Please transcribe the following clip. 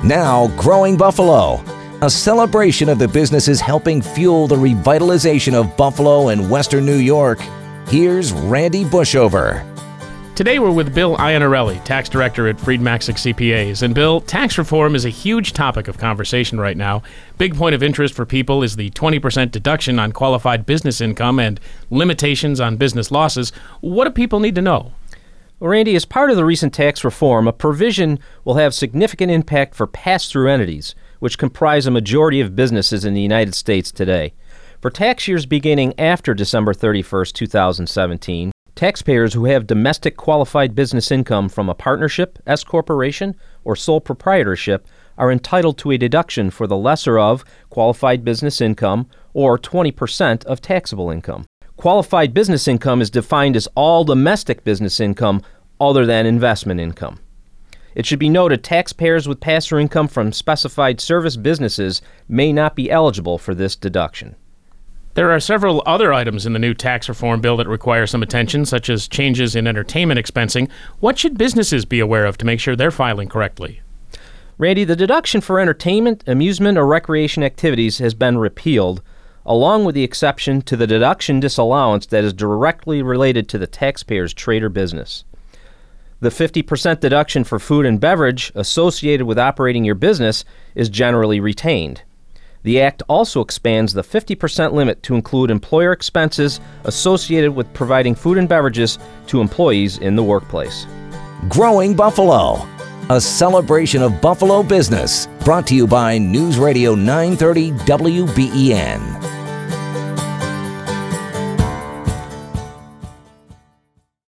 Now, Growing Buffalo, a celebration of the businesses helping fuel the revitalization of Buffalo and Western New York. Here's Randy Bushover. Today we're with Bill Iannarelli, Tax Director at Freed Maxick CPAs. And Bill, tax reform is a huge topic of conversation right now. Big point of interest for people is the 20% deduction on qualified business income and limitations on business losses. What do people need to know? Well, Randy, as part of the recent tax reform, a provision will have significant impact for pass-through entities, which comprise a majority of businesses in the United States today. For tax years beginning after December 31st, 2017, taxpayers who have domestic qualified business income from a partnership, S corporation, or sole proprietorship are entitled to a deduction for the lesser of qualified business income or 20% of taxable income. Qualified business income is defined as all domestic business income other than investment income. It should be noted taxpayers with pass-through income from specified service businesses may not be eligible for this deduction. There are several other items in the new tax reform bill that require some attention, such as changes in entertainment expensing. What should businesses be aware of to make sure they're filing correctly? Randy, the deduction for entertainment, amusement, or recreation activities has been repealed, along with the exception to the deduction disallowance that is directly related to the taxpayer's trade or business. The 50% deduction for food and beverage associated with operating your business is generally retained. The Act also expands the 50% limit to include employer expenses associated with providing food and beverages to employees in the workplace. Growing Buffalo, a celebration of Buffalo business, brought to you by News Radio 930 WBEN.